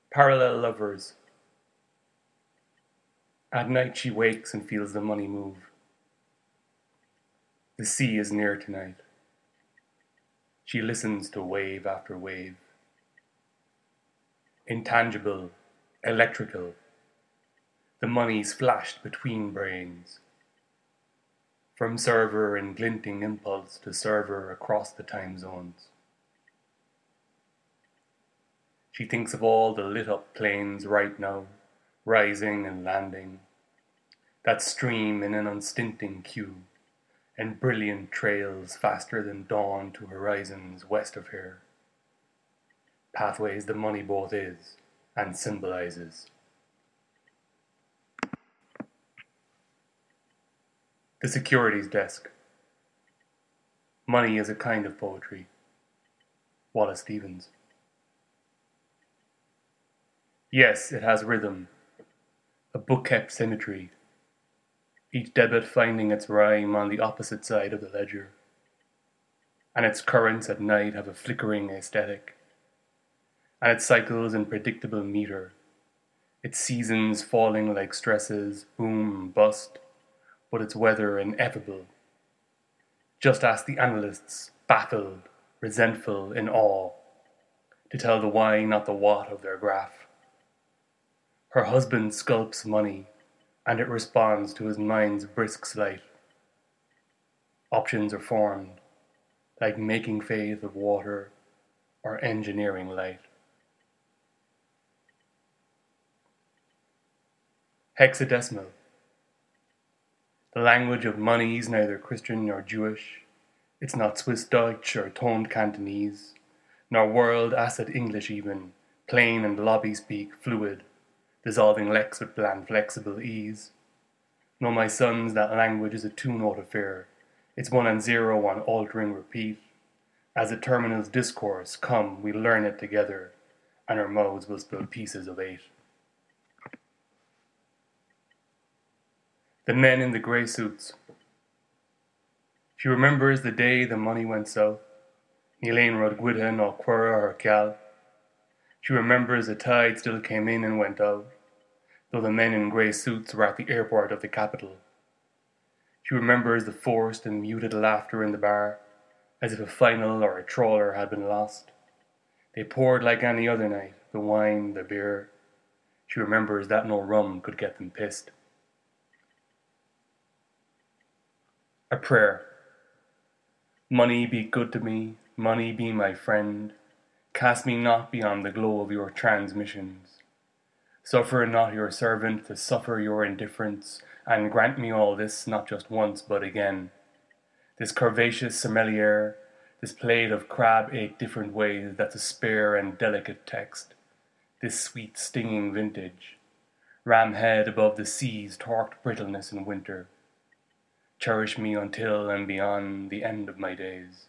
Parallel lovers. At night she wakes and feels the money move. The sea is near tonight. She listens to wave after wave. Intangible, electrical. The money's flashed between brains. From server in glinting impulse to server across the time zones. She thinks of all the lit up planes right now, rising and landing, that stream in an unstinting queue, and brilliant trails faster than dawn to horizons west of here. Pathways the money both is and symbolizes. The securities desk. Money is a kind of poetry. Wallace Stevens. Yes, it has rhythm, a book-kept symmetry, each debit finding its rhyme on the opposite side of the ledger. And its currents at night have a flickering aesthetic, and its cycles in predictable meter, its seasons falling like stresses, boom, bust, but its weather ineffable. Just ask the analysts, baffled, resentful, in awe, to tell the why, not the what of their graph. Her husband sculpts money, and it responds to his mind's brisk sleight. Options are formed, like making faith of water or engineering light. Hexadecimal. The language of money is neither Christian nor Jewish. It's not Swiss Dutch or toned Cantonese, nor world acid English even, plain and lobby speak fluid, dissolving lex with bland flexible ease. No, my sons, that language is a two-note affair. It's 1 and 0 on altering repeat. As the terminal's discourse, come, we learn it together, and our mouths will spill pieces of 8. The men in the grey suits. She remembers the day the money went south. Elaine rod gwydha no quirra or cal. She remembers the tide still came in and went out, though the men in grey suits were at the airport of the capital. She remembers the forced and muted laughter in the bar, as if a final or a trawler had been lost. They poured like any other night, the wine, the beer. She remembers that no rum could get them pissed. A prayer. Money be good to me, money be my friend. Cast me not beyond the glow of your transmissions. Suffer not your servant to suffer your indifference, and grant me all this not just once but again. This curvaceous sommelier, this plate of crab 8 different ways that's a spare and delicate text, this sweet stinging vintage, ram head above the sea's torqued brittleness in winter. Cherish me until and beyond the end of my days.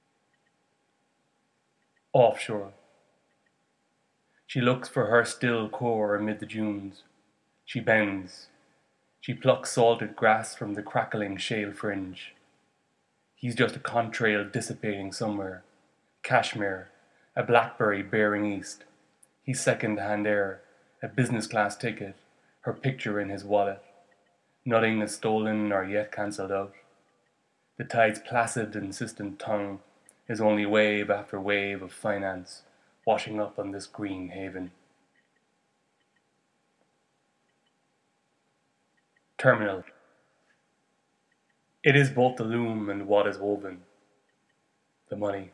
Offshore. She looks for her still core amid the dunes. She bends. She plucks salted grass from the crackling shale fringe. He's just a contrail dissipating somewhere. Kashmir, a blackberry bearing east. He's second-hand air, a business class ticket, her picture in his wallet. Nothing is stolen or yet cancelled out. The tide's placid, insistent tongue is only wave after wave of finance washing up on this green haven. Terminal. It is both the loom and what is woven. The money.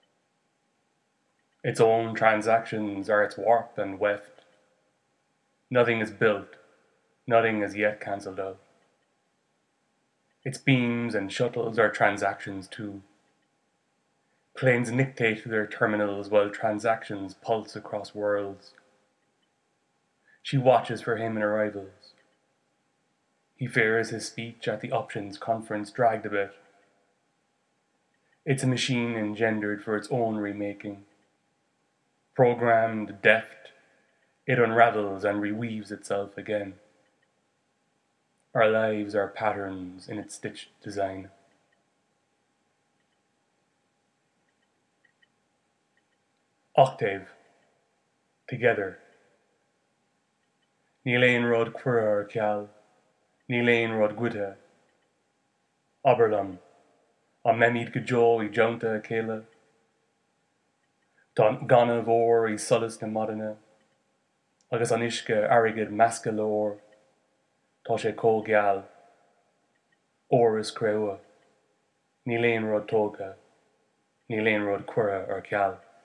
Its own transactions are its warp and weft. Nothing is built, nothing is yet cancelled out. Its beams and shuttles are transactions too. Planes nictate their terminals while transactions pulse across worlds. She watches for him in arrivals. He fears his speech at the options conference dragged a bit. It's a machine engendered for its own remaking. Programmed, deft, it unravels and reweaves itself again. Our lives are patterns in its stitched design. Octave. Together. Ní léon rud cuire ar ceall, ní léon rud guide. Aberlum, an memíd go deo I deonta a chéile. Tá ganna bhór I solas na modana, agus an uisce airgid measca leor, tá sé cógeal. Ór is creua, ní léon rud tóga, ní léon rud cuire ar ceall.